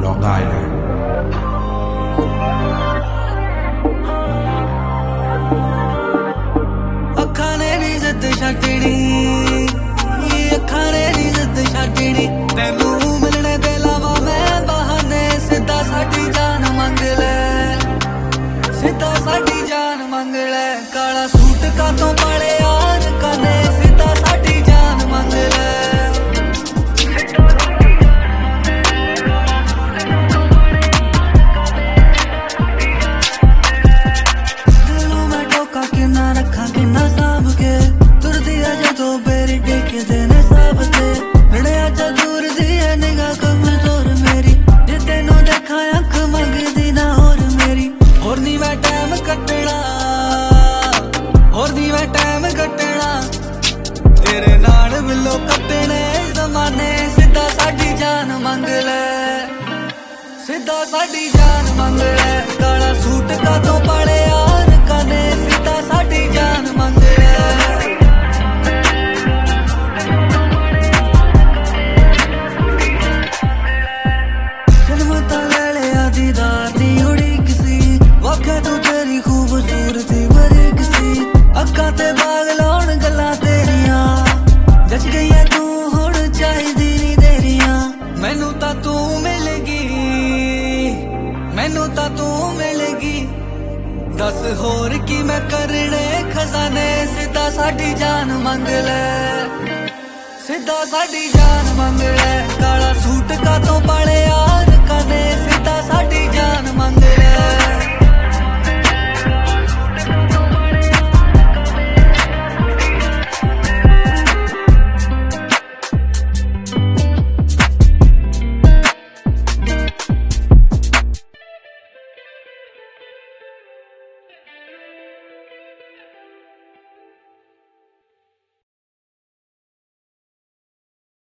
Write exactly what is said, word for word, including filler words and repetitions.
Long Island. अखा ने नी जिद छड्डनी, अखा ने नी जिद छड्डनी, तेनू मिलने दे इलावा मैं बहाने सीधा साडी जान मंग ले, सीधा साडी जान मंग ले। काला सूट कातों पाले यार कने सीधा साडी जान मंग ले। तेरे नाल बिल्लो कट्टने जमाने सीधा साडी जान मंग ले, सीधा साडी जान मंग ले। काला सूट कातों पाले यार कने सीधा साडी जान मंग ले। जन्म तां ले लिया दीदार दी उड़ीक सी, वाखे तू तेरी खूबसूरती बरीक सी, अक्खां ते बाग लाउण गल्लां तेरियां जच गईयां तू हुण चाहिदी नी तेरियां। मैनू तां तू मिलगी, मैनू तां तू मिलगी, दस होर की मैं करने खजाने सीधा साडी जान मंग ले, सीधा साडी जान मंग ले। काला सूट कातों पाले यार कने सीधा साडी जान मंग ले।